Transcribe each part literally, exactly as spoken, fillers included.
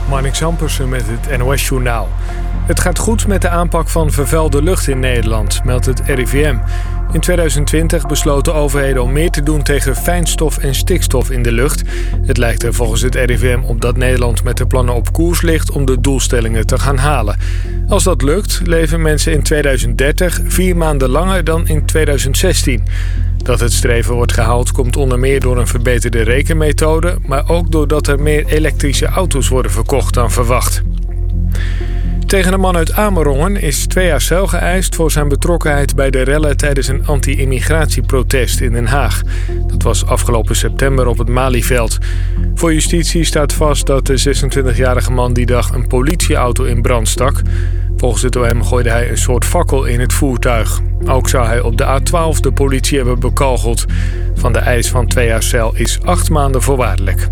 Marnix Zampersen met het N O S-journaal. Het gaat goed met de aanpak van vervuilde lucht in Nederland, meldt het R I V M. In tweeduizend twintig besloten overheden om meer te doen tegen fijnstof en stikstof in de lucht. Het lijkt er volgens het R I V M op dat Nederland met de plannen op koers ligt om de doelstellingen te gaan halen. Als dat lukt, leven mensen in tweeduizend dertig vier maanden langer dan in tweeduizend zestien. Dat het streven wordt gehaald komt onder meer door een verbeterde rekenmethode, maar ook doordat er meer elektrische auto's worden verkocht dan verwacht. Tegen een man uit Amerongen is twee jaar cel geëist voor zijn betrokkenheid bij de rellen tijdens een anti-immigratieprotest in Den Haag. Dat was afgelopen september op het Malieveld. Voor justitie staat vast dat de zesentwintigjarige man die dag een politieauto in brand stak. Volgens het O M gooide hij een soort fakkel in het voertuig. Ook zou hij op de A twaalf de politie hebben bekogeld. Van de eis van twee jaar cel is acht maanden voorwaardelijk.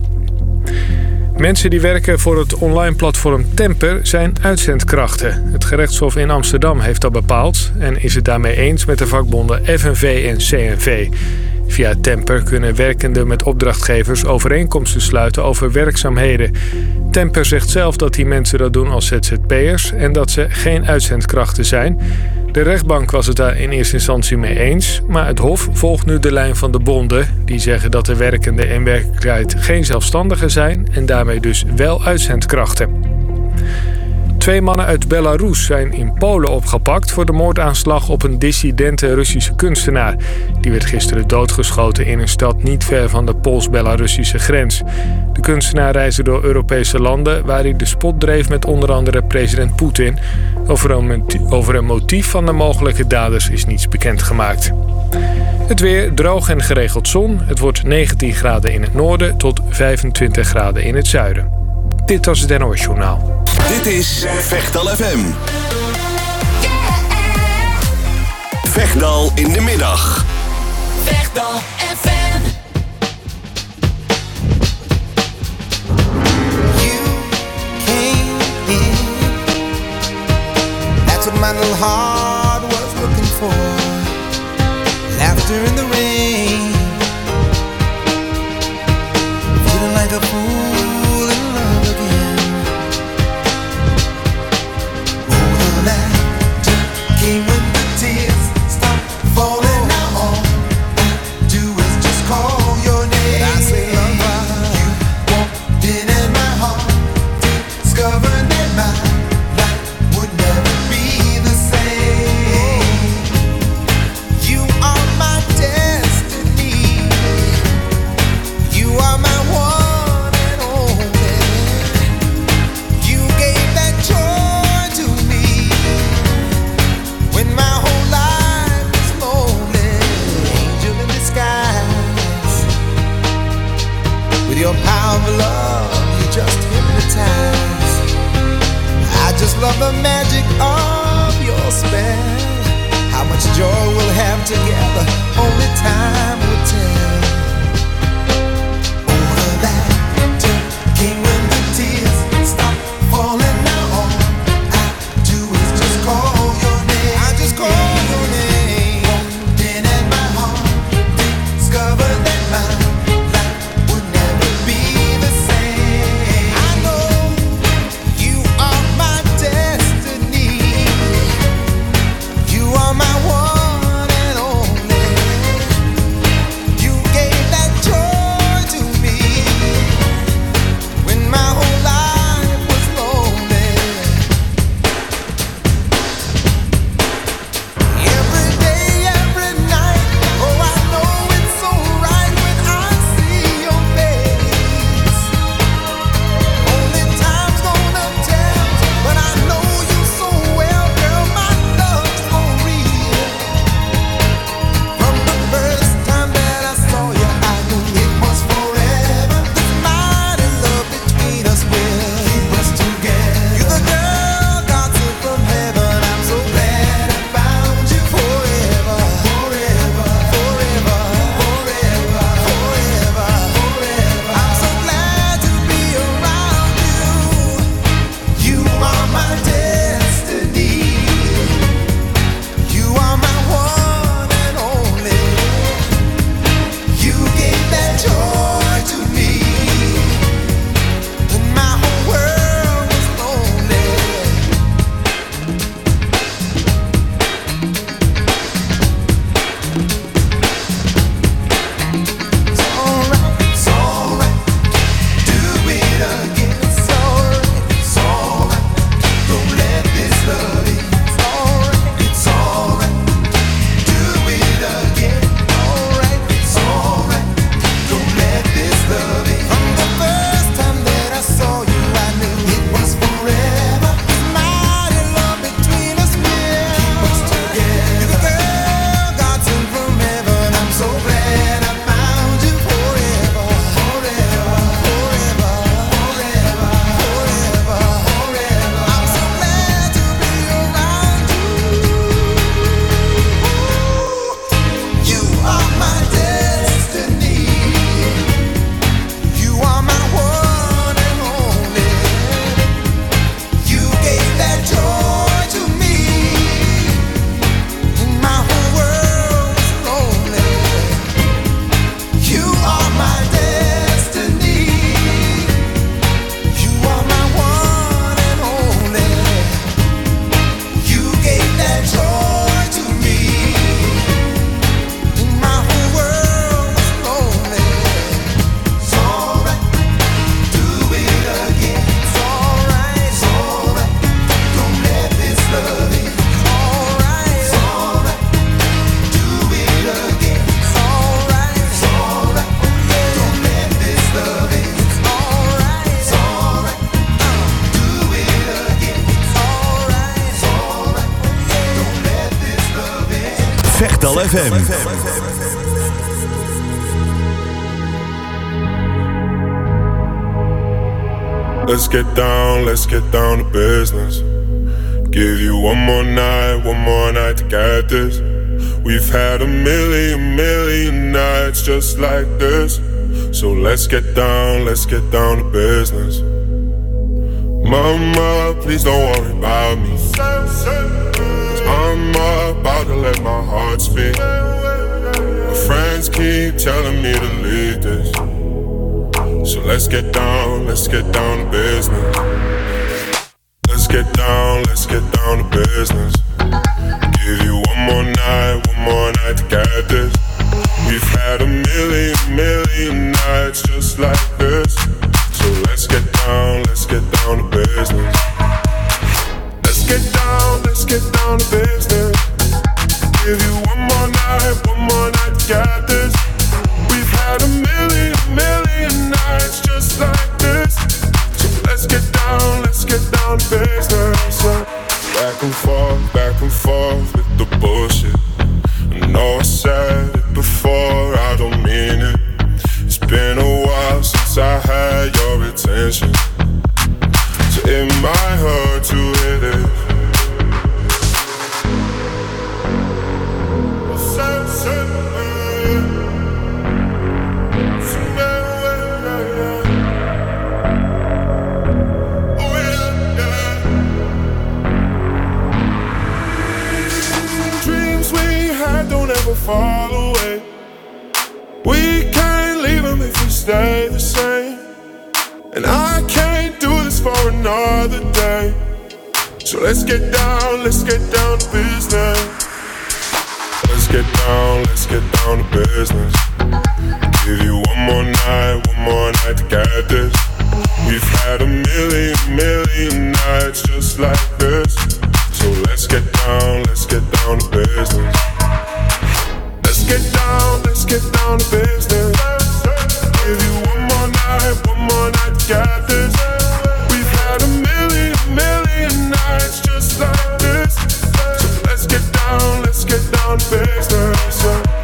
Mensen die werken voor het online platform Temper zijn uitzendkrachten. Het gerechtshof in Amsterdam heeft dat bepaald en is het daarmee eens met de vakbonden F N V en C N V. Via Temper kunnen werkenden met opdrachtgevers overeenkomsten sluiten over werkzaamheden. Temper zegt zelf dat die mensen dat doen als Z Z P'ers en dat ze geen uitzendkrachten zijn. De rechtbank was het daar in eerste instantie mee eens, maar het Hof volgt nu de lijn van de bonden. Die zeggen dat de werkenden in werkelijkheid geen zelfstandigen zijn en daarmee dus wel uitzendkrachten. Twee mannen uit Belarus zijn in Polen opgepakt voor de moordaanslag op een dissidente Russische kunstenaar. Die werd gisteren doodgeschoten in een stad niet ver van de Pools-Belarussische grens. De kunstenaar reisde door Europese landen waar hij de spot dreef met onder andere president Poetin. Over een, over een motief van de mogelijke daders is niets bekendgemaakt. Het weer droog en geregeld zon. Het wordt negentien graden in het noorden tot vijfentwintig graden in het zuiden. Dit was het N O S-journaal. Dit is Vechtal F M. Vechtal in de middag. Vechtal F M. You came in. That's what my little heart was looking for. Laughter in the rain. Feeling like a fool in love again. Came when the tears stop falling. Now all I do is just call your name. I say, you walked in and my heart discovered that my life would never be the same. You are my destiny. You are my one and only. You gave that joy to me when my whole life was lonely. Angel in disguise. With your power of love, you just hypnotize. I just love the magic of your spell. How much joy we'll have together, only time will tell. Oh, the laughter came when the tears stopped falling. Now all I do is just call your name. I just call your name. Walked in and my heart discovered that my life would never be the same. I know you are my destiny. You are my one and only. Vechtal F M. Let's get down, let's get down to business. Give you one more night, one more night to get this. We've had a million, million nights just like this. So let's get down, let's get down to business. Mama, please don't worry about me. Cause I'm about to let my heart speak. My friends keep telling me to leave this. So let's get down, let's get down to business. Let's get down, let's get down to business. Give you one more night, one more night to get this. We've had a million, million nights just like this. So let's get down, let's get down to business. Let's get down, let's get down to business. Give you one more night, one more night to get this. We've had a million, million nights just like this. So let's get down, let's get down to business. Back and forth, back and forth with the bullshit. I know I said it before, I don't mean it. It's been a while since I had your attention, so it might hurt to hear this. Fall away. We can't leave them if we stay the same. And I can't do this for another day. So let's get down, let's get down to business. Let's get down, let's get down to business. Give you one more night, one more night to get this. We've had a million, million nights just like this. So let's get down, let's get down to business. Let's get down, let's get down to business. Give you one more night, one more night to get this. We've had a million, million nights just like this. So let's get down, let's get down to business.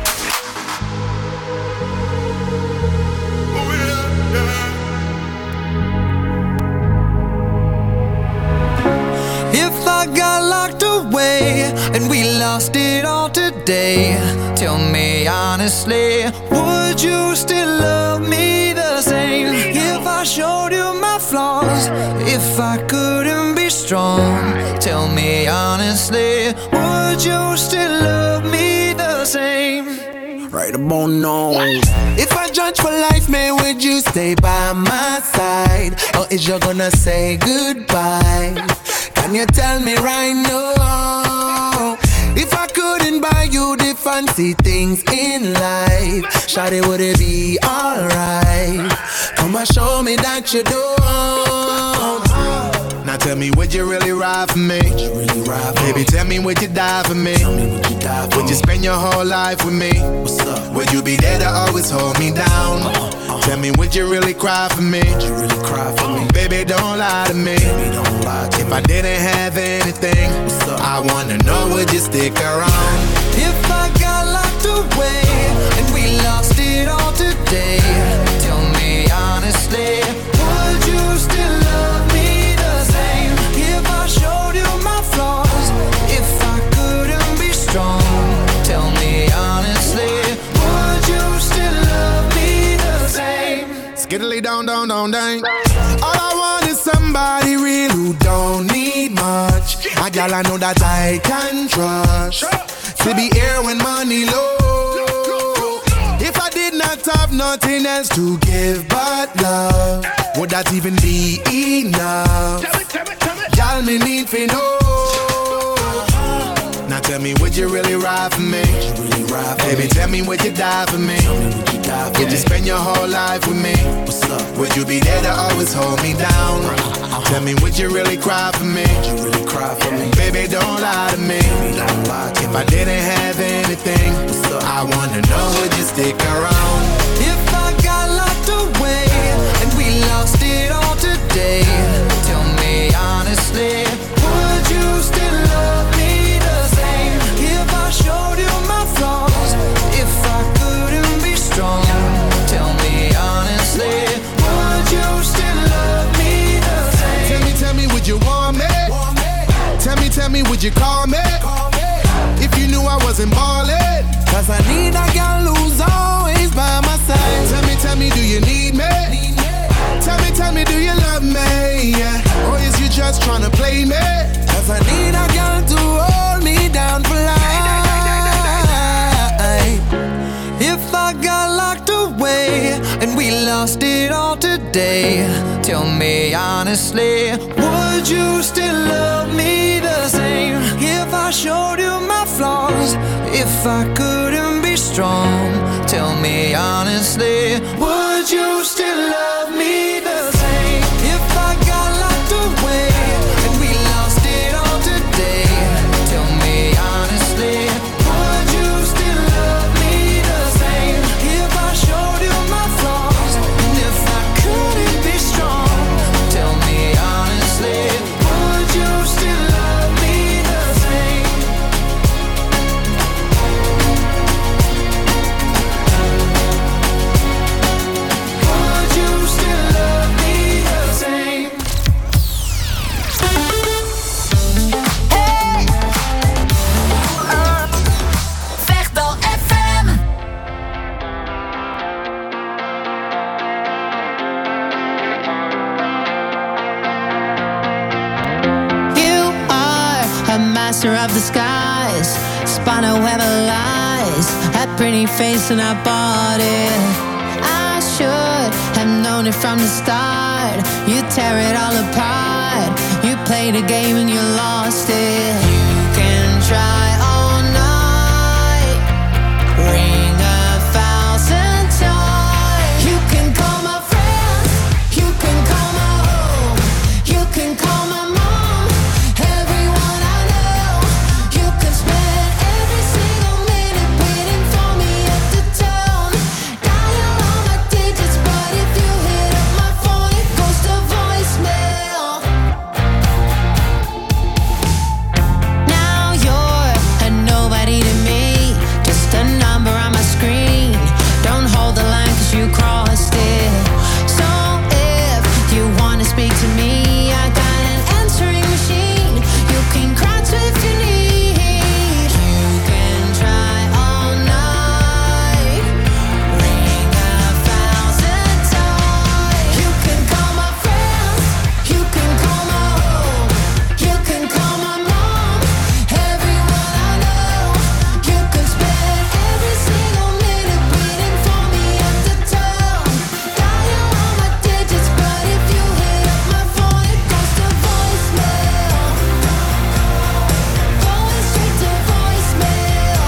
Oh yeah, yeah. If I got locked away and we lost it all today, tell me honestly, would you still love me the same? If I showed you my flaws, if I couldn't be strong, tell me honestly, would you still love me the same? Right about now. If I judge for life, man, would you stay by my side? Or is you gonna say goodbye? Can you tell me right now? If I couldn't buy you the fancy things in life, shawty, would it be alright? Come and show me that you don't. Now tell me, would you really ride for me? Really ride for Baby, me? Tell me, would you die for me? Tell me, would you die for Would me? You spend your whole life with me? What's up? Would you be there to always hold me down? Uh-huh, uh-huh. Tell me, would you really cry for me? Would you really cry for me? Baby, don't lie to me. Baby, don't lie to if me. I didn't have anything, I wanna know, would you stick around? If I got locked away and we lost it all today, tell me honestly, would you still love me the same? If I showed you my flaws, if I couldn't be strong, tell me honestly, would you still love me the same? Skiddly down, down, down, down. All I want is somebody real who don't need much. A girl I know that I can trust. To be here when money low. If I did not have nothing else to give but love, would that even be enough? Y'all me need to know. Now tell me, would you really ride for me? Really ride for Baby, me? Tell me, would you die for me? Tell me, would you die for would me? You spend your whole life with me? What's up? Would you be there to always hold me down? Uh-huh. Tell me, would you really cry for me? Would you really cry for me? Baby, don't lie to me. Baby, don't lie to if me. I didn't have anything, I wanna know, would you stick around? If I got locked away and we lost it all today, tell me honestly, would you still love me the same? If I showed you my flaws, would you want me? Tell me, tell me, would you call me? If you knew I wasn't ballin'. Cause I need a girl who's always by my side. Tell me, tell me, do you need me? Tell me, tell me, do you love me? Yeah. Or is you just tryna play me? Cause I need a girl to hold me down for life. If I got locked away and we lost it all today, tell me honestly, would you still love me the same? If I showed you my flaws, if I couldn't be strong, tell me honestly, would you still love me the same? If I got locked away and we lost it all today, tell me honestly, would you still love me the same? If I showed you my flaws and if I couldn't be strong, tell me honestly, would you still love me the same? Would you still love me the same? Hey, uh, Vechtdal F M. You are a master of the skies, spun a web of lies, that pretty face and that body. I should have known it from the start. You tear it all apart. You played a game and you lost it. You can try all night, ring a thousand times. You can call my friends, you can call my home, you can call my mom, everyone I know. You can spend every single minute waiting for me at the tone, dial all my digits, but if you hit up my phone, it goes to voicemail. Now you're a nobody to me, just a number on my screen. Don't hold the line cause you crossed it. So if you wanna speak to me, I got an answering machine. You can crouch if you need. You can try all night, ring a thousand times. You can call my friends, you can call my home, you can call my mom, everyone I know. You can spend every single minute waiting for me at the tone, dial all my digits, but if you hit up my phone, it goes to voicemail. Going straight to voicemail.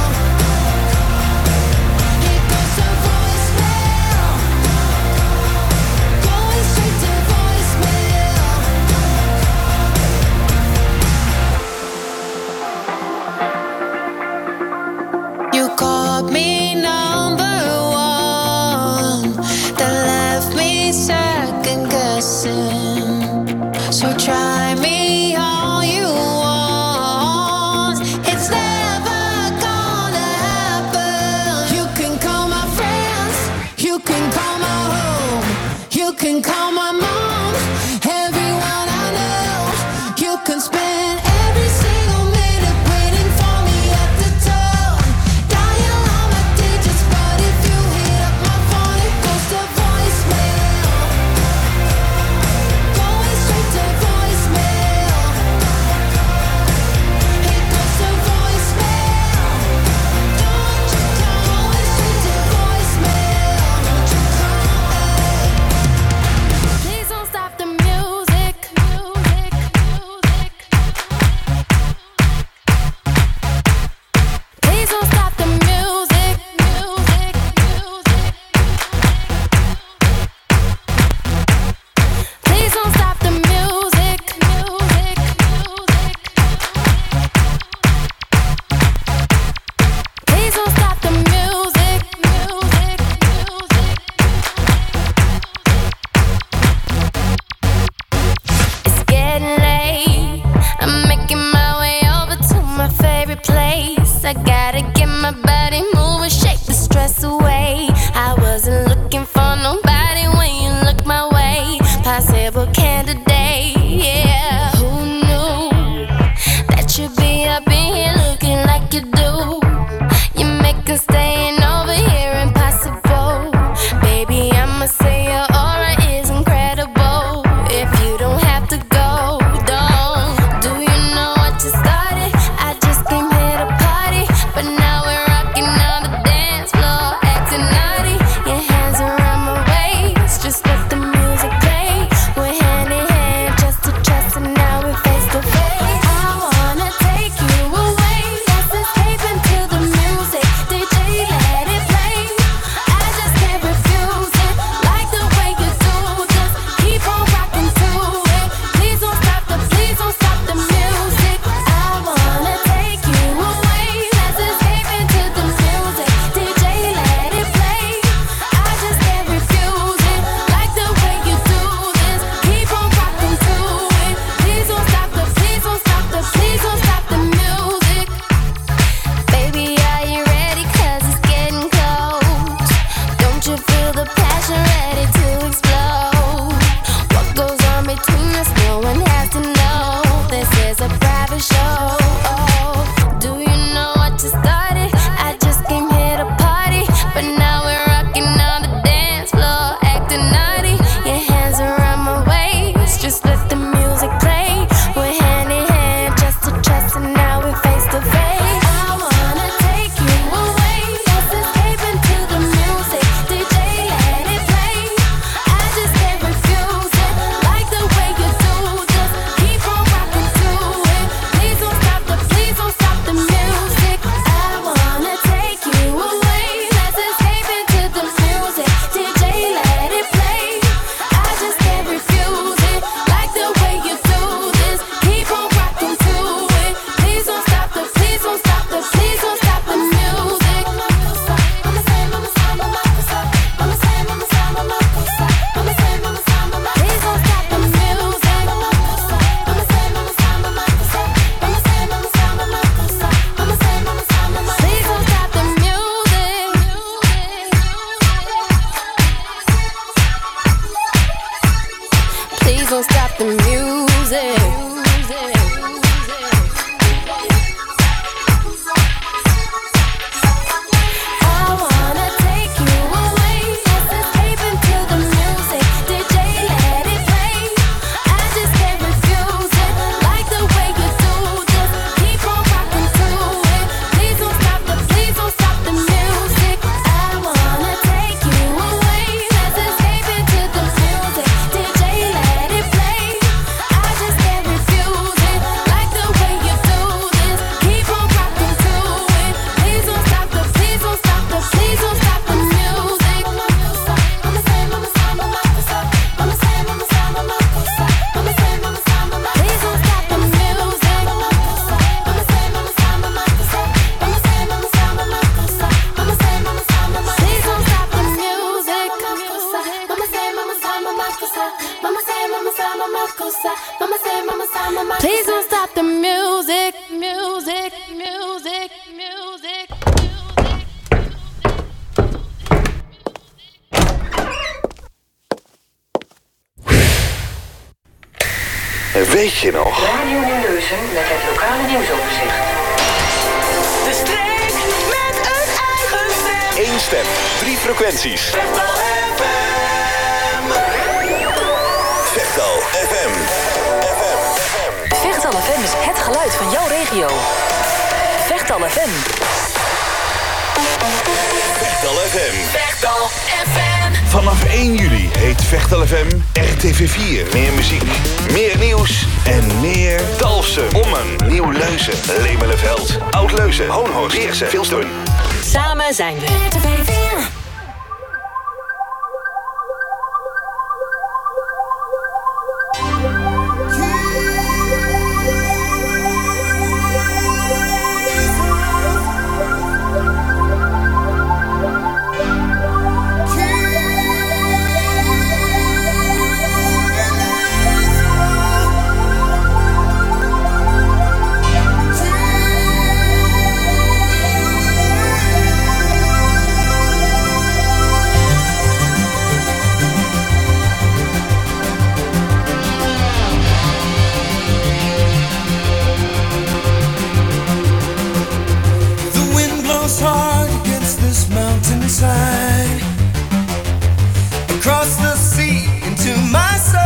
It goes to voicemail. Going straight to voicemail. You called me number one, that left me second guessing. So try me all you want, it's never gonna happen. You can call my friends, you can call my home, you can call my mom, everyone I know. You can spend every single minute waiting for me at the tone, dial all my digits, but if you hit up my phone, it goes to voicemail. Going straight to voicemail. between us, no one has to know. This is a private show. Oh, do you know what just started? I just came here to party, but now we're rocking on the dance floor, acting naughty. Your hands around my waist, just let the music play. We're hand in hand, chest to chest, and now we're face to face. I wanna take you away, let's escape into the music. D J, let it play. I just can't refuse it, like the way you do. Just keep on rocking to it. Please don't stop the, please don't stop the music. I wanna take you away, let's escape into the music. D J, let it play. I just can't refuse it, like the way you do this. Keep on rocking to it. Please don't stop the, please don't stop the, please don't stop the music. Mama say, mama say, mama say, mama say, mama say, mama say, mama say, mama say, mama say, please don't stop the music. Mama say, mama say, mama say, mama say, mama say, mama say, mama say, mama say, mama say, please don't stop the music. Please don't stop the music. I wanna take you away, let's escape into the music. D J, let it play. I just can't refuse it, like the way you do. Just keep on rocking to it. Please don't stop the, please don't stop the music. I wanna take you away, let's escape into the music. D J, let it play. I just can't refuse it, like the way you do this. Keep on rocking to it. Please don't stop the, please don't stop the, please don't stop the music. Mama say, mama say, mama say, mama say, mama say, mama say, mama say, mama say, mama say, please don't stop the music. Mama say, mama say, mama say, mama say, mama say, mama say, mama say, mama say, mama say, please don't stop the music. Mama say, mama say, mama say, mama say, mama say, mama say, mama say, mama say, mama say, please don't stop the music, music, music, music, music. Weet je nog? Radio Nieuwleusen met het lokale nieuwsoverzicht. De streek met een eigen stem. Eén stem, drie frequenties. Vechtal F M. Vechtal F M. F M. Vechtal F M is het geluid van jouw regio. Vechtal F M. Vechtal F M. Vechtal F M. Vanaf één juli heet Vechtal F M R T V vier. Meer muziek, meer nieuws en meer Dalfsen, Ommen, Nieuw-Leuzen, Lemelenveld, Oud-Leuzen, Hoonhorst, Beersen, Vilstoen. Samen zijn we. Across the sea into my soul,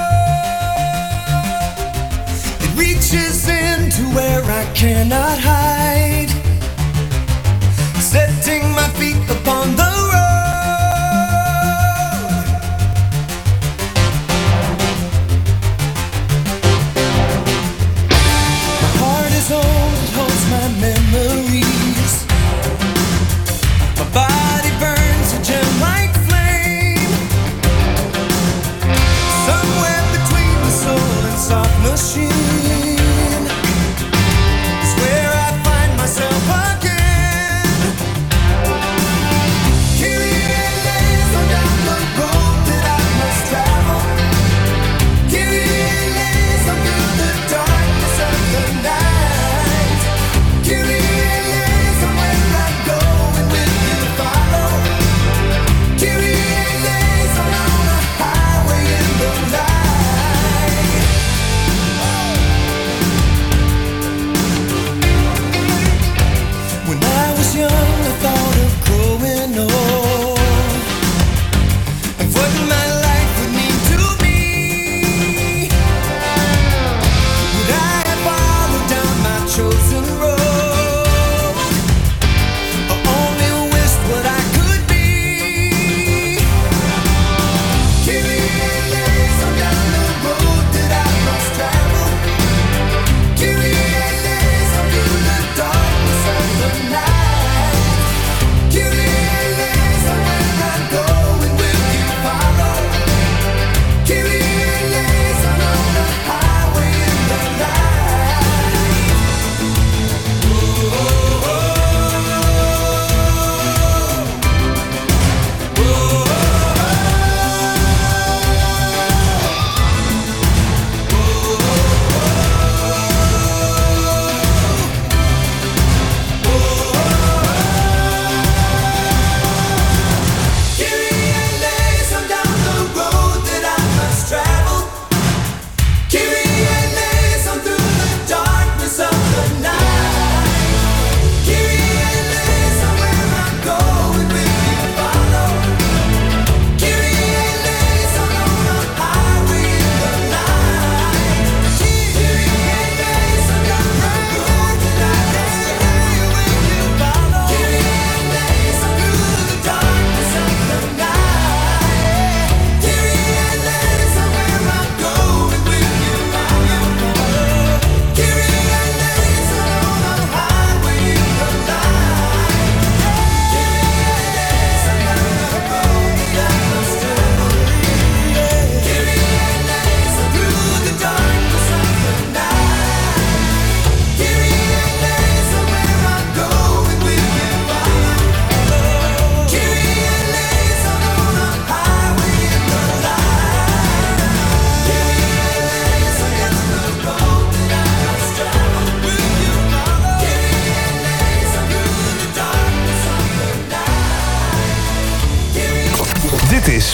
it reaches into where I cannot hide, setting my feet upon the road. My heart is old, it holds my memories. My body burns a gem like soft machine is where I find myself again. Kyrie lays on down the road that I must travel. Kyrie lays on through the darkness of the night. Kyrie lays on where I go and will you follow. Kyrie lays on on a highway in the night.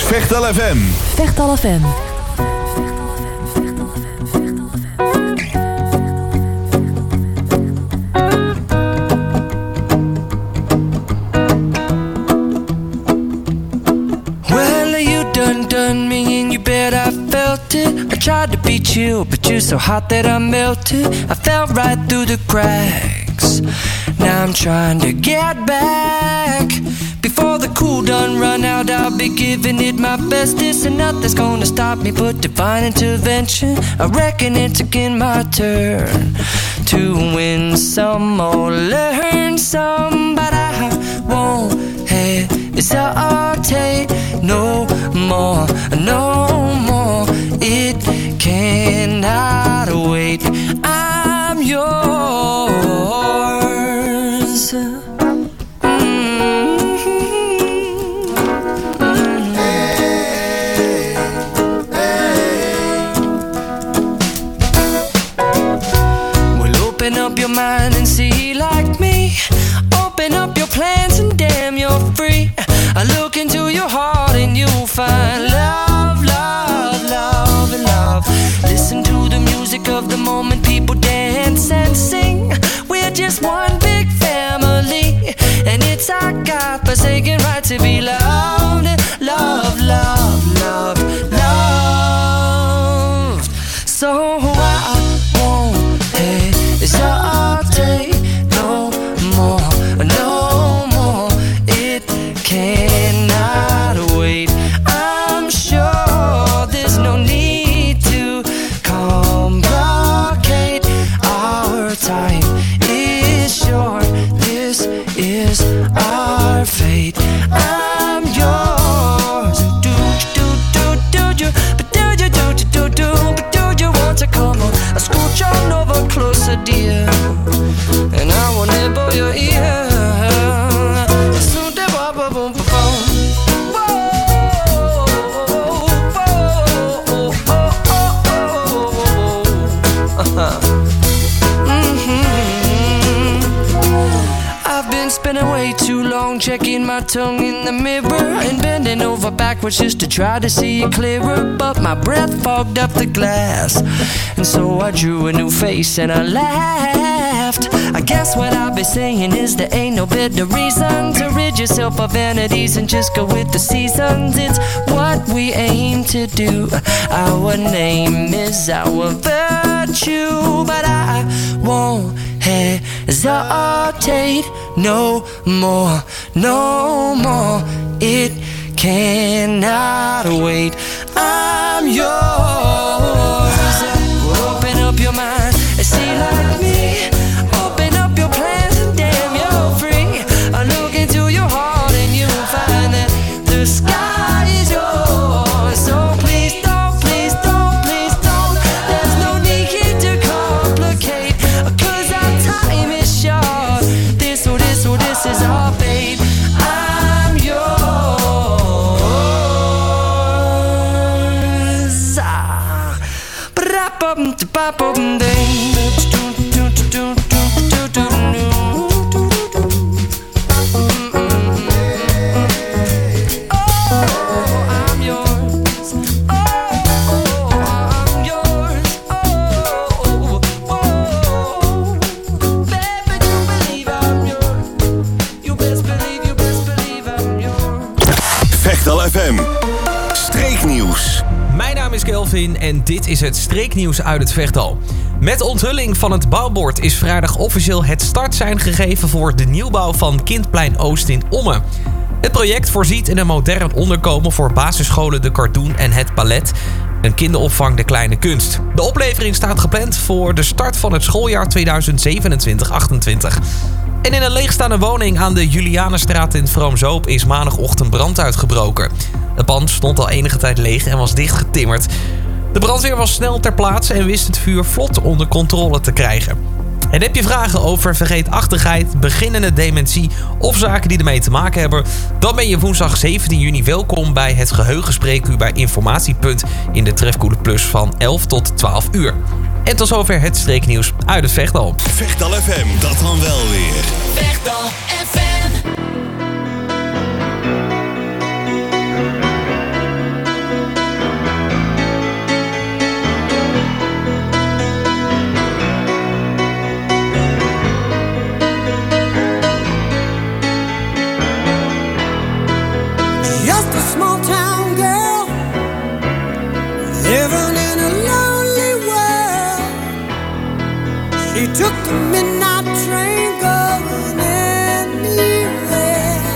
Vechtal F M. Vechtal F M. I tried to be chill, but you're so hot that I melted. I fell right through the cracks. Now I'm trying to get back. Before the cool done run out, I'll be giving it my best. This and nothing's gonna stop me but divine intervention. I reckon it's again my turn to win some or learn some, but I won't hesitate no more, no more. It cannot wait. I'm yours. Up your mind and see like me. Open up your plans and damn, you're free. I look into your heart and you'll find love, love, love, and love. Listen to the music of the moment, people dance and sing. We're just one big family, and it's our God-forsaken right to be loved, love, love, love, loved. So I won't hesitate no more, no more. It cannot wait. I'm sure there's no need to complicate. Our time is short. This is our fate. I'm yours. Do do do do do, but do you do do do, but do you want to come on? I scooch on over closer, dear, and I will nibble your ear. Soon the boom boom boom boom. I've been spending way too long checking my tongue in the mirror and bending over backwards just to try to see it clearer, but my breath fogged up the glass, and so I drew a new face and I laughed. I guess what I'll be saying is there ain't no better reason to rid yourself of vanities and just go with the seasons. It's what we aim to do. Our name is our virtue, but I won't hesitate no more, no more. It cannot wait. I'm yours. Open up your mind and see like me. Open up your plans and damn, you're free. I look into your heart and you'll find that the sky is yours. So please don't, please don't, please don't. There's no need to complicate, 'cause our time is short. This or this or this is our fate. I'm yours. Ah. Ba-da-bum-da-ba-bum-ding. Vechtal F M. Streeknieuws. Mijn naam is Kelvin en dit is het streeknieuws uit het Vechtal. Met de onthulling van het bouwbord is vrijdag officieel het startsein gegeven voor de nieuwbouw van Kindplein Oost in Ommen. Het project voorziet in een modern onderkomen voor basisscholen De Cardoen en Het Palet. Een kinderopvang De Kleine Kunst. De oplevering staat gepland voor de start van het schooljaar tweeduizend zevenentwintig achtentwintig. En in een leegstaande woning aan de Julianenstraat in Vroomzoop is maandagochtend brand uitgebroken. Het pand stond al enige tijd leeg en was dichtgetimmerd. De brandweer was snel ter plaatse en wist het vuur vlot onder controle te krijgen. En heb je vragen over vergeetachtigheid, beginnende dementie of zaken die ermee te maken hebben? Dan ben je woensdag zeventien juni welkom bij het Geheugenspreekuur bij Informatiepunt in de Trefkoele Plus van elf tot twaalf uur. En tot zover het streeknieuws uit het Vechtal. Vechtal F M, dat dan wel weer. Vechtal F M. He took the midnight train going anywhere.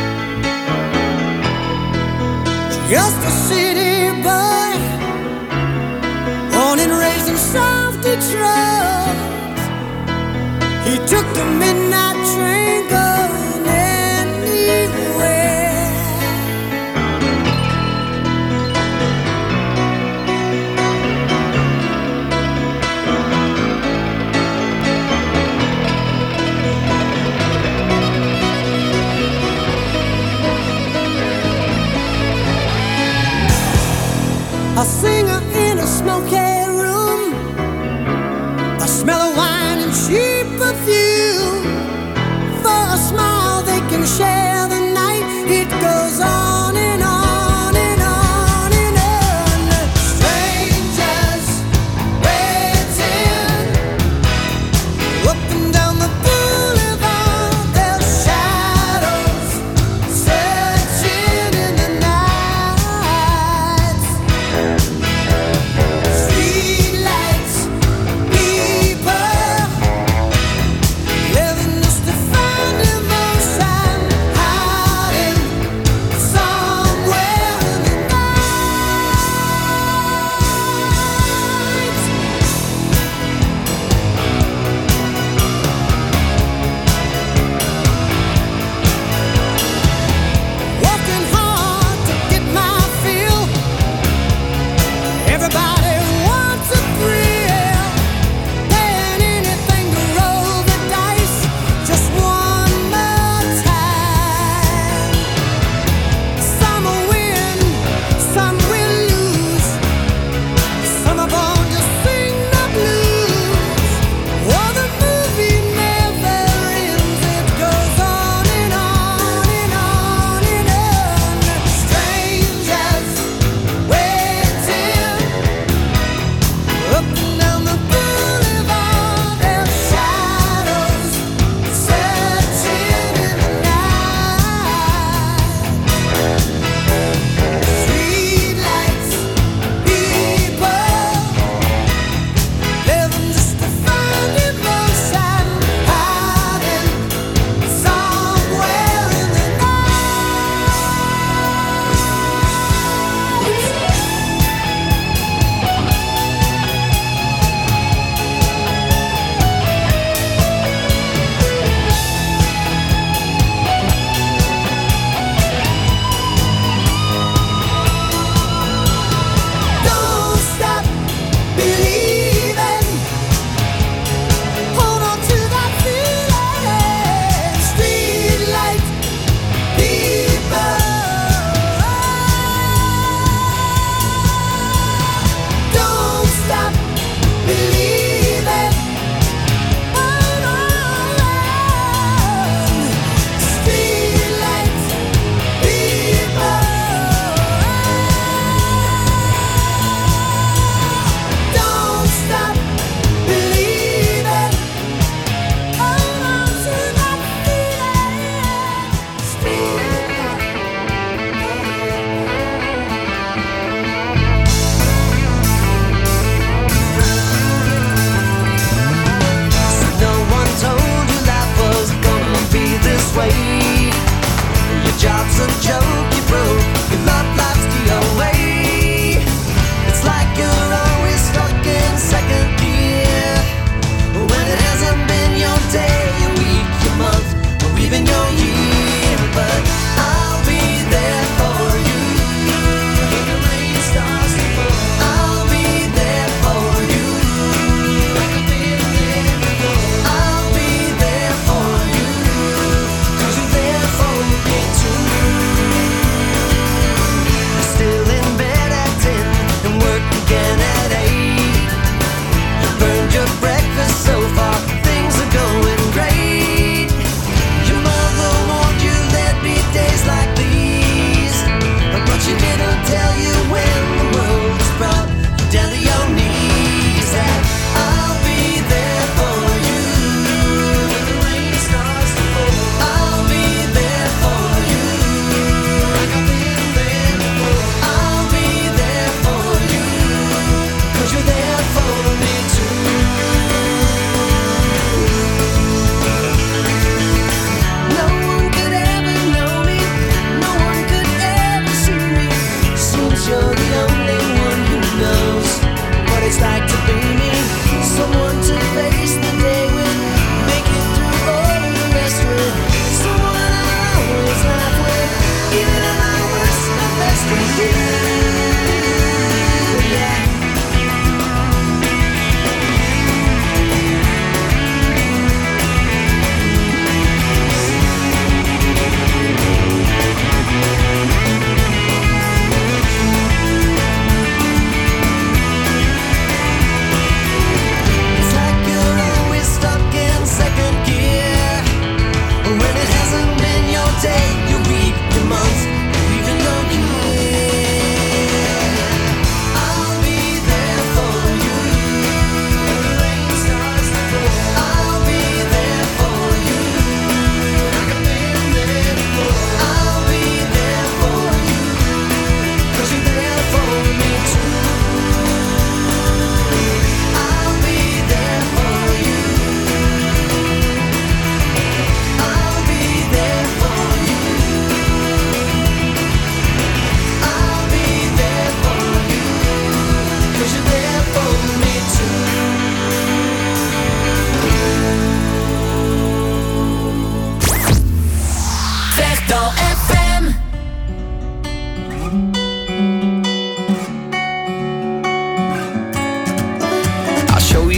Just a city boy, born and raised in South Detroit. He took the midnight train going anywhere. A singer in a smoky room, a smell of wine and cheap perfume,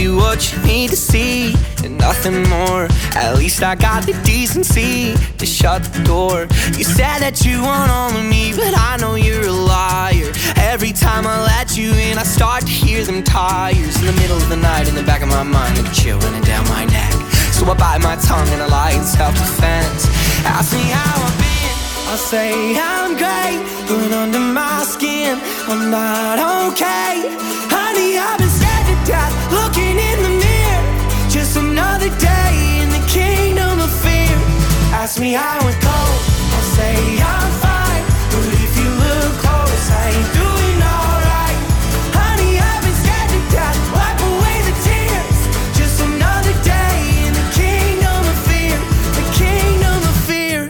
you what you need to see and nothing more. At least I got the decency to shut the door. You said that you want all of me, but I know you're a liar. Every time I let you in, I start to hear them tires in the middle of the night, in the back of my mind, like a chill running down my neck. So I bite my tongue and I lie in self-defense. Ask me how I've been, I'll say I'm great, but under my skin I'm not okay. Honey, I've been scared to death, looking in the mirror. Just another day in the kingdom of fear. Ask me how it goes, I'll say I'm fine, but if you look close, I ain't doing alright. Honey, I've been scared to death, wipe away the tears. Just another day in the kingdom of fear, the kingdom of fear.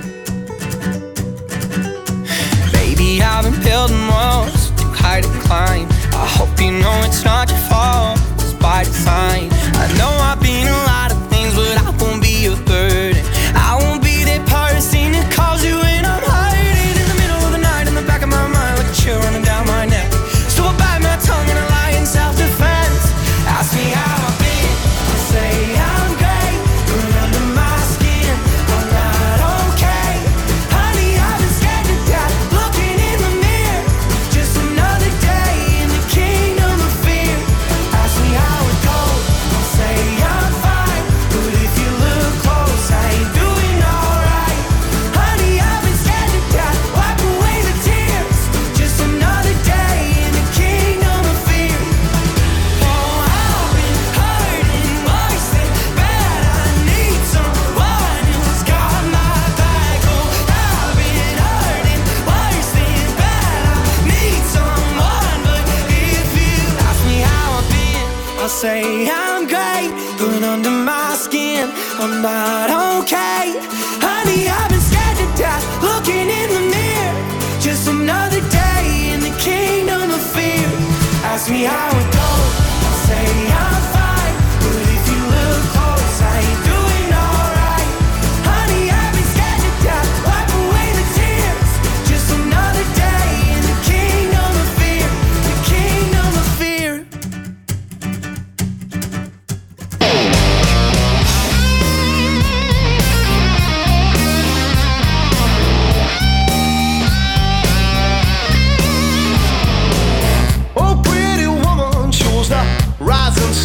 Baby, I've been building walls too high to climb. I hope you know it's not your fault, it's by design. I know I've been a lot of things, but I won't be a burden. I won't be that person that calls you when I'm hiding in the middle of the night, in the back of my mind, like a chill running down my neck. So I bite my tongue and I lie in self-defense. Ask me how I've been, I'll say I'm great, but under my skin I'm not okay. Honey, I've been scared to death, looking in the mirror. Just another day in the kingdom of fear. Ask me how it goes, I'll say I'm fine, but if you look close, I ain't doing alright. Honey, I've been scared to death, wipe away the tears. Just another day in the kingdom of fear. Oh, I've been hurting worse than bad. I need someone who's got my back. Oh, I've been hurting worse than bad. I need someone, but if you ask me how I've been, I'll say I'm great, but under my skin I'm not okay. Honey, I've been scared to death, looking in the mirror. Just another day in the kingdom of fear. Ask me how it goes, I'll say I'm fine, but if you look close, I ain't doing alright. Honey, I've been scared to death, wipe away the tears. Just another day in the kingdom of fear, the kingdom of fear. Oh, pretty woman, she was the rising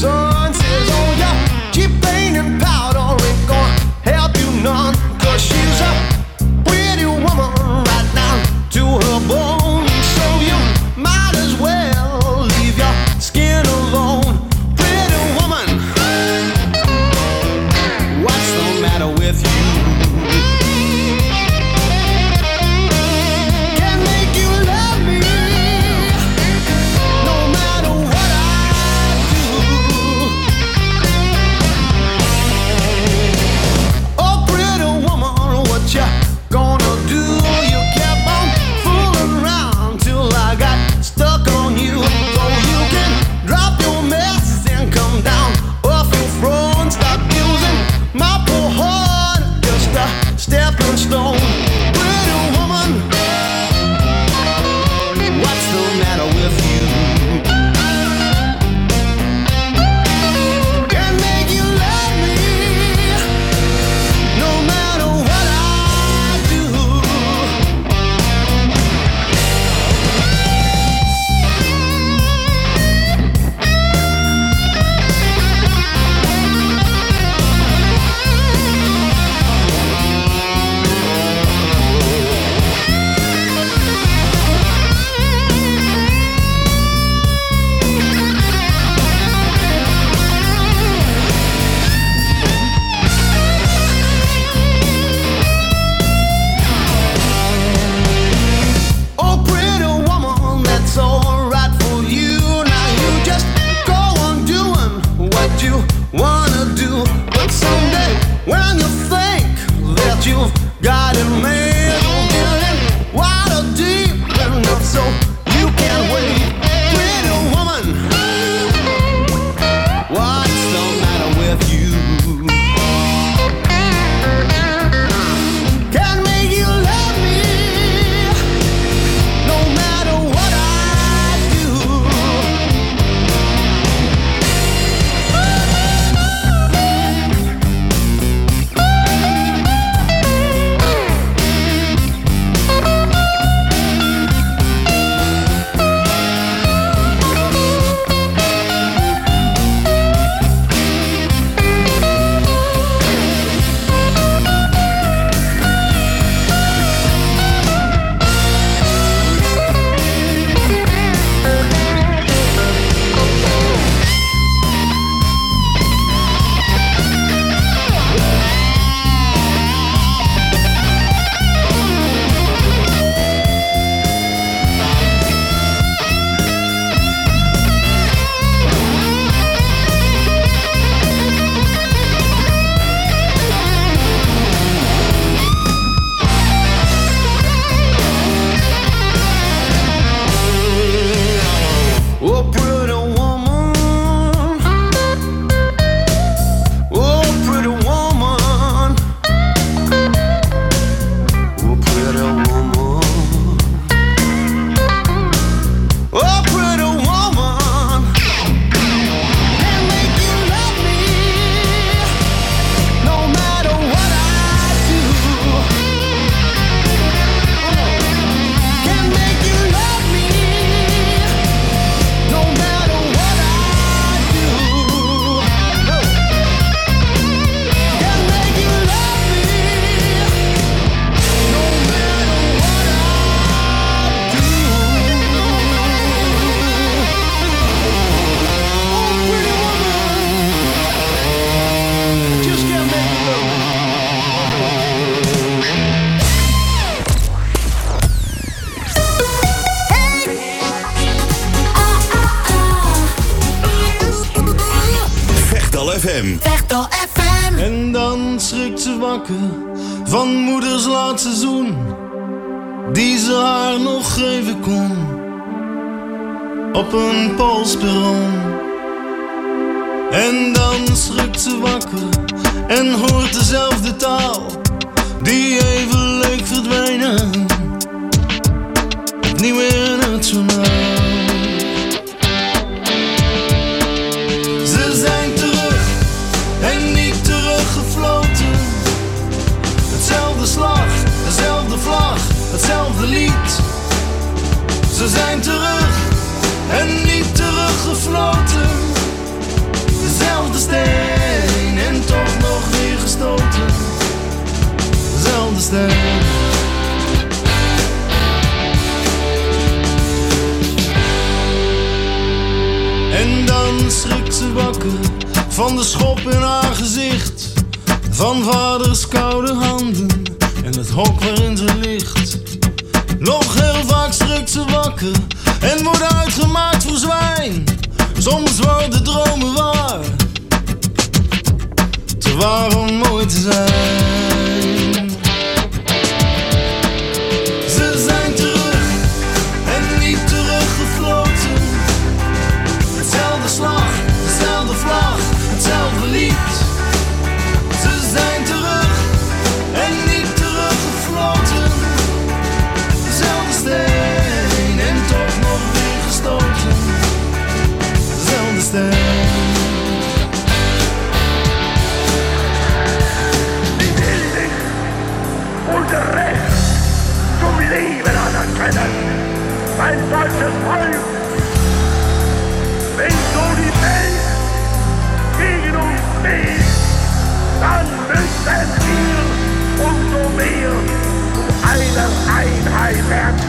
Vechtal F M. Vechtal F M. En dan schrikt ze wakker van moeders laatste zoen, die ze haar nog geven kon, op een polsperron. En dan schrikt ze wakker en hoort dezelfde taal, die even leek verdwenen, opnieuw in het journaal. Ze zijn terug en niet teruggefloten. Hetzelfde slag, dezelfde vlag, hetzelfde lied. Ze zijn terug en niet teruggefloten. Dezelfde steen en toch nog weer gestoten. Dezelfde steen. En dan schrikt ze wakker van de schop in haar gezicht, van vaders koude handen en het hok waarin ze ligt. Nog heel vaak schrikt ze wakker en wordt uitgemaakt voor zwijn. Soms worden dromen waar, te waar om mooi te zijn. Ze zijn terug en niet teruggefloten. Hetzelfde slag, dezelfde vlag, hetzelfde lied. Ze zijn terug en niet teruggefloten. Dezelfde steen en toch nog weer gestoten. Dezelfde steen. Die will sich unser Recht zum Leben anerkennen. Mein deutsches Volk, wenn so die Welt gegen uns steht, dann müssen wir umso mehr zu einer Einheit werden.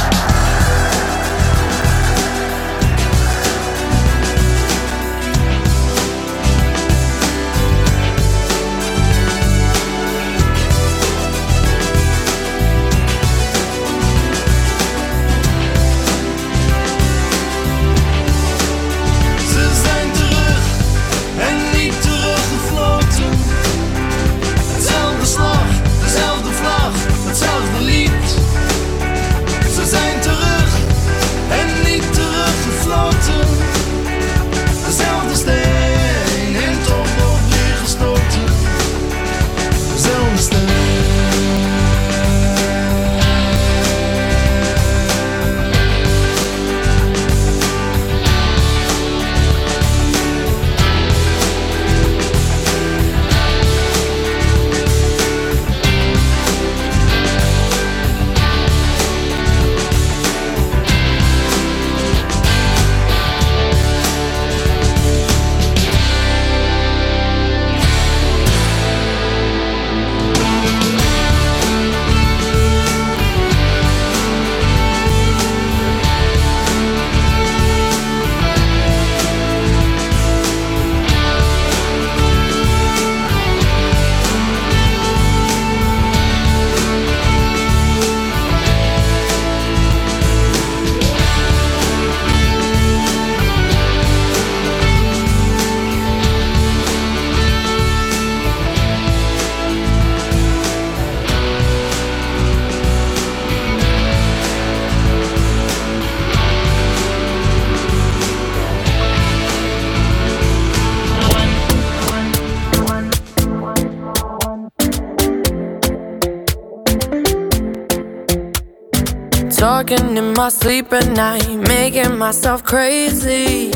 Talking in my sleep at night, making myself crazy.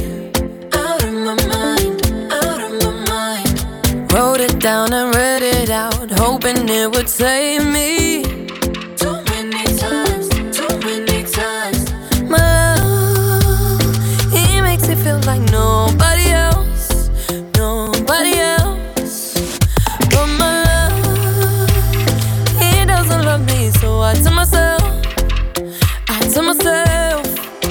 Out of my mind, out of my mind. Wrote it down and read it out, hoping it would save me. Too many times, too many times. My love, he makes me feel like nobody else, nobody else. But my love, he doesn't love me, so I tell myself, to myself.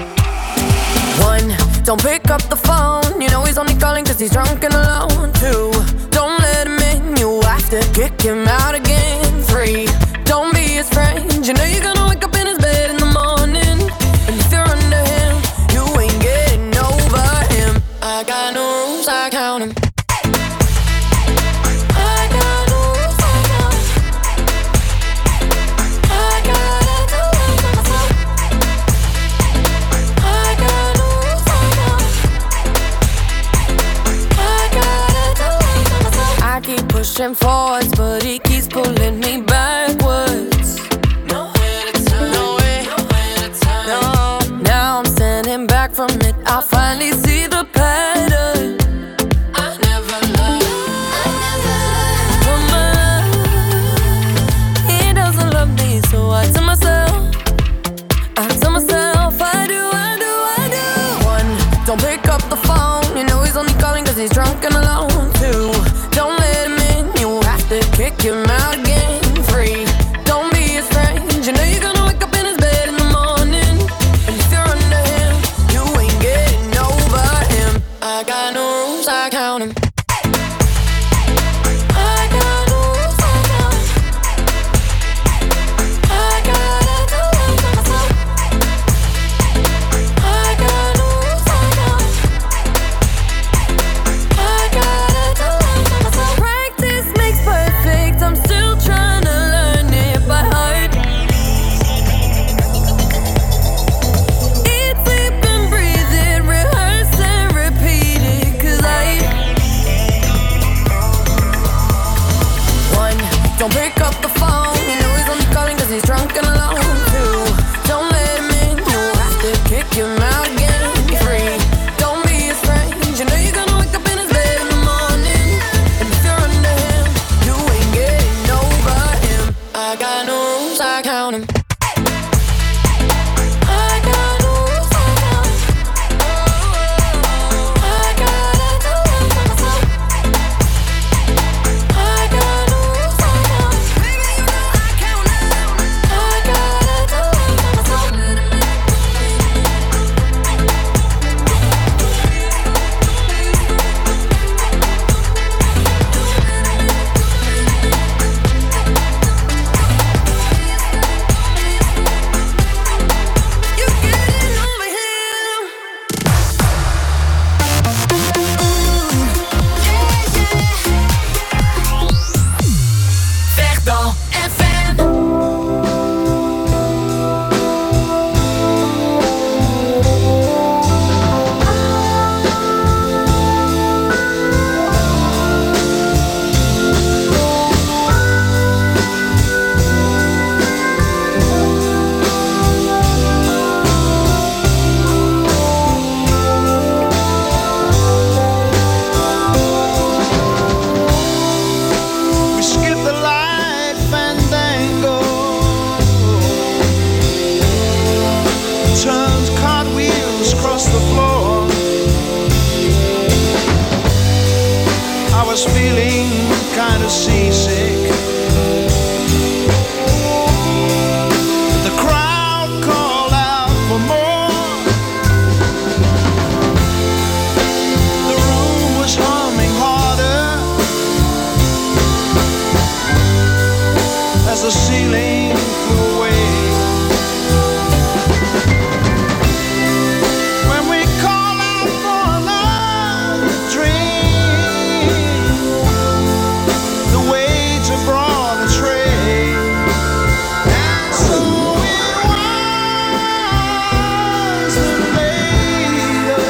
One, don't pick up the phone. You know he's only calling cause he's drunk and alone. Two, don't let him in. You have to kick him out again. Three, don't be his friend. You know you're gonna wake up in his bed in the morning. And if you're under him, you ain't getting over him. I got no rules, I count him. keep pushing forwards, but he keeps pulling me backwards. Nowhere to turn, nowhere, nowhere to turn. No, now I'm standing back from it. I finally see the pattern. I never loved, I never loved. He doesn't love me, so I tell myself, I tell myself, I do, I do, I do. One, don't pick up the phone. You know he's only calling 'cause he's drunk and alone. Two, don't let him in. You have to kick him out again. Three, don't be his friend. You know you're gonna wake up in his bed in the morning. And if you're under him, you ain't getting over him. I got no rules, I count him. I got no rules, I count him. I gotta do it for myself. I got no rules, I count him. I gotta do it for myself. Practice makes perfect. I'm still trying to learn it by heart. Eat, sleep, and breathe it. Rehearse and repeat it. 'Cause I One, don't pick up the phone. You know he's only calling 'cause he's drunk and alone. Two, don't let him in. You have to kick him out again. Three, don't be his friend. You know you're gonna wake up in his bed in the morning. And if you're under him, you ain't getting over him. I got no rules, I count him. I got no rules, I count him. I gotta do it for myself. I got no rules, I count him. Baby, you know I count him. I gotta do it for myself. You getting over him. Vechtal F M. We skip the light fandango, turns cartwheels across the floor. I was feeling kind of seasick. The crowd called out for more. The room was humming harder as the ceiling flew away. When we call out for another drink, the waiter brought a tray. And so it was that later,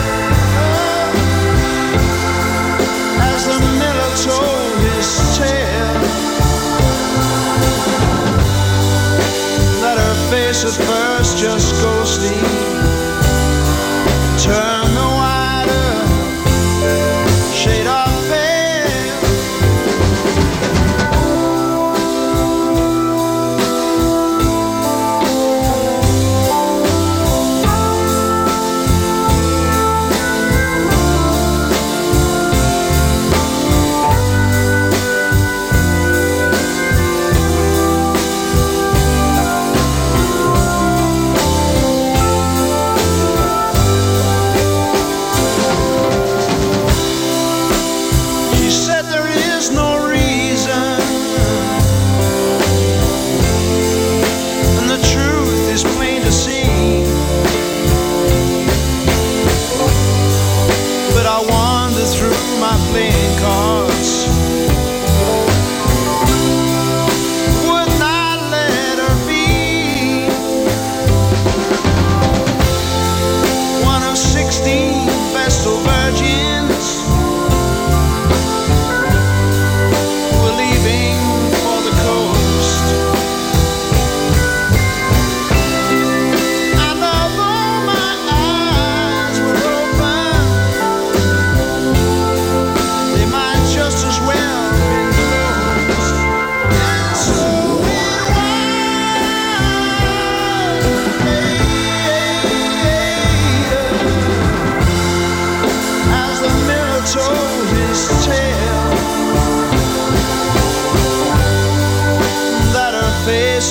as the miller told his tale, that her face at first just ghostly turned the wider shade of pale.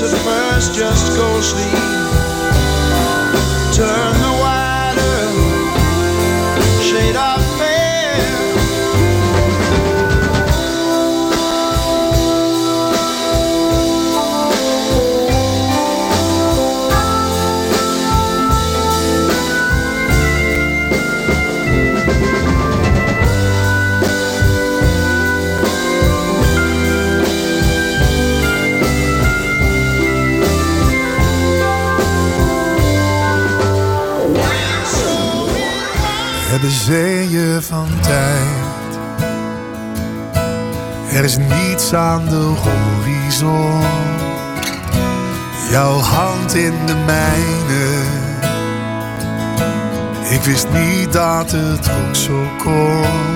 at first, just go sleep. Turn the wider shade of fair. De zeeën van tijd. Er is niets aan de horizon. Jouw hand in de mijne. Ik wist niet dat het ook zo kon.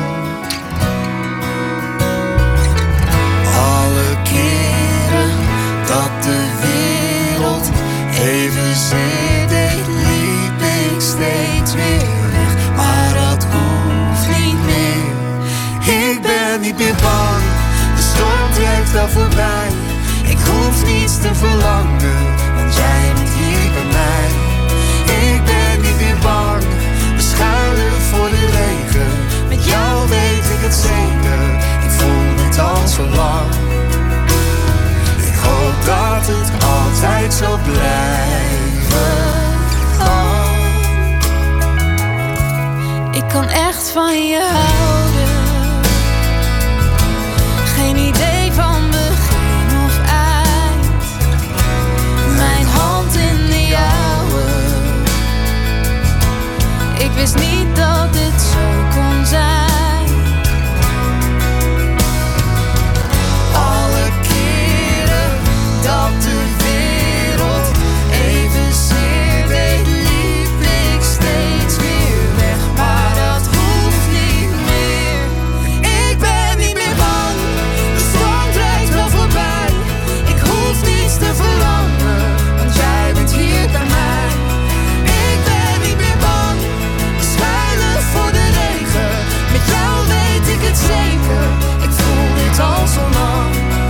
Alle keren dat de wereld evenzeer deed, liep ik steeds weer. Maar dat hoeft niet meer. Ik ben niet meer bang. De storm trekt wel voorbij. Ik hoef niets te verlangen, want jij bent hier bij mij. Ik ben niet meer bang. We schuilen voor de regen. Met jou weet ik het zeker. Ik voel het al zo lang. Ik hoop dat het altijd zal blijven. Oh. Ik kan echt van je houden. Geen idee van begin of eind. Mijn hand in de jouwe. Ik wist niet dat dit zo kon zijn. Alle keren dat de wereld evenzeer deed, liep ik steeds weer weg. Maar dat hoeft niet meer. Ik ben niet meer bang. De storm drijft wel voorbij. Ik hoef niets te verlangen, want jij bent hier bij mij. Ik ben niet meer bang. We schuilen voor de regen. Met jou weet ik het zeker. Ik voel dit al zo lang.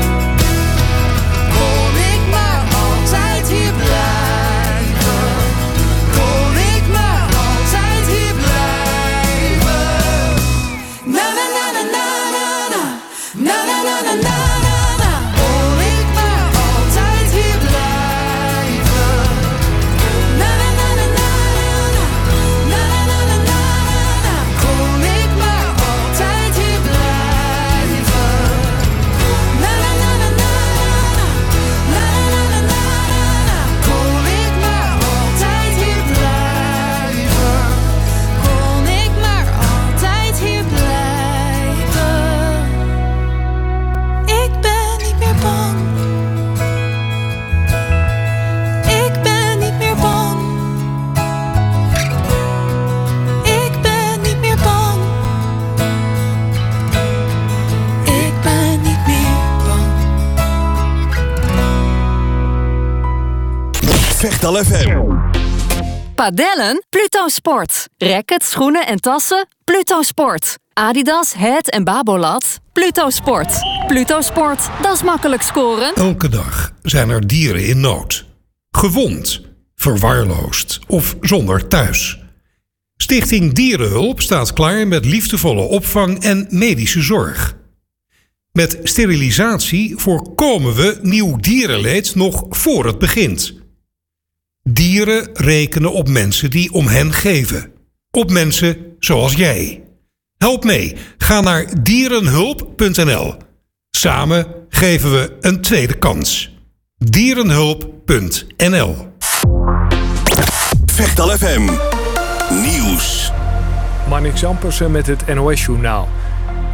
Kon ik maar altijd hier blijven. Kon ik maar altijd hier blijven. Na na na na na na na na na na na na. Kon ik maar altijd hier blijven. Na na na na na na na na na na na. Kon ik maar altijd hier blijven. Na na na na na na na na na na. Kon ik maar altijd hier blijven. Kon ik maar altijd hier blijven. Ik ben niet meer bang. Ik ben niet meer bang. Ik ben niet meer bang. Ik ben niet meer bang. Vechtal F M. Padellen? Pluto Sport. Rackets, schoenen en tassen? Pluto Sport. Adidas, Het en Babolat? Pluto Sport. Pluto Sport, dat is makkelijk scoren. Elke dag zijn er dieren in nood. Gewond, verwaarloosd of zonder thuis. Stichting Dierenhulp staat klaar met liefdevolle opvang en medische zorg. Met sterilisatie voorkomen we nieuw dierenleed nog voor het begint. Dieren rekenen op mensen die om hen geven. Op mensen zoals jij. Help mee. Ga naar dierenhulp punt n l. Samen geven we een tweede kans. dierenhulp punt n l. Vechtal F M. Nieuws. Marnix Ampersen met het N O S-journaal.